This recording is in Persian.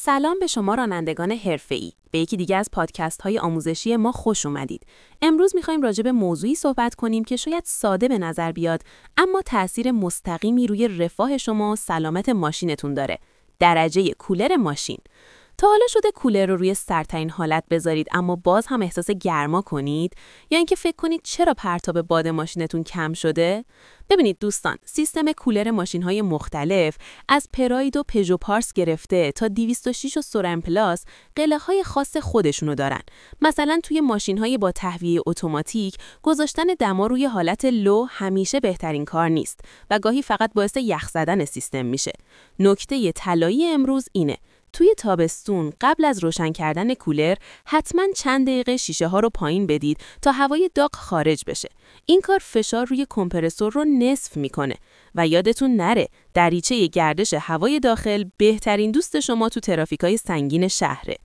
سلام به شما رانندگان حرفه‌ای. به یکی دیگه از پادکست‌های آموزشی ما خوش اومدید. امروز می‌خوایم راجع به موضوعی صحبت کنیم که شاید ساده به نظر بیاد، اما تأثیر مستقیمی روی رفاه شما و سلامت ماشینتون داره. درجه کولر ماشین. تا حالا شده کولر رو روی سردترین حالت بذارید اما باز هم احساس گرما کنید یا اینکه فکر کنید چرا پرتاب باد ماشینتون کم شده؟ ببینید دوستان، سیستم کولر ماشین‌های مختلف از پراید و پژو پارس گرفته تا 206 و سورن پلاس قله‌های خاص خودشونو دارن. مثلا توی ماشین‌های با تهویه اتوماتیک گذاشتن دما روی حالت لو همیشه بهترین کار نیست و گاهی فقط باعث یخ زدن سیستم میشه. نکته طلایی امروز اینه: توی تابستون قبل از روشن کردن کولر حتما چند دقیقه شیشه ها رو پایین بدید تا هوای داغ خارج بشه. این کار فشار روی کمپرسور رو نصف میکنه و یادتون نره دریچه گردش هوای داخل بهترین دوست شما تو ترافیکای سنگین شهره.